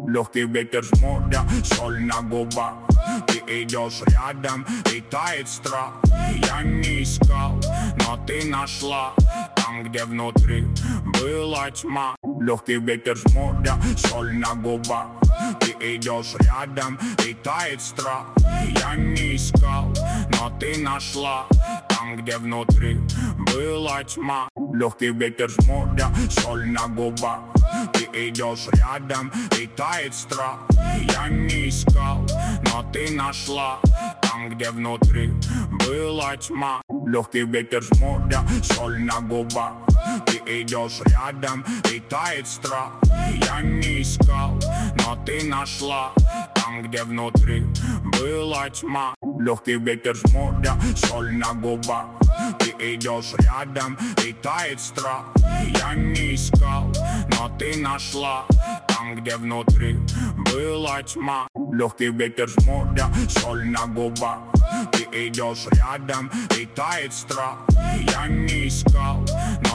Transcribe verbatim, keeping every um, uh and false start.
Легкий ветер с моря, соль на губах. Ты идешь рядом и тает страх. Я не искал, но ты нашла там, где внутри была тьма. Легкий ветер с моря, соль на губах. Ты идешь рядом и тает страх. Я не искал, но ты нашла там, где внутри была тьма. Легкий ветер с моря, соль на губах. Ты идешь рядом и тает страх. Я не искал, но ты нашла там, где внутри была тьма. Легкий ветер с моря, соль на губах. Ты идешь рядом и тает страх. Я не искал, но ты нашла там, где внутри была тьма. Легкий ветер с моря, соль на губах. Ты идешь рядом и тает страх. Я не искал, но ты нашла там, где внутри была тьма. Легкий ветер с моря, соль на губах. Ты идешь рядом и тает страх. Я не искал, но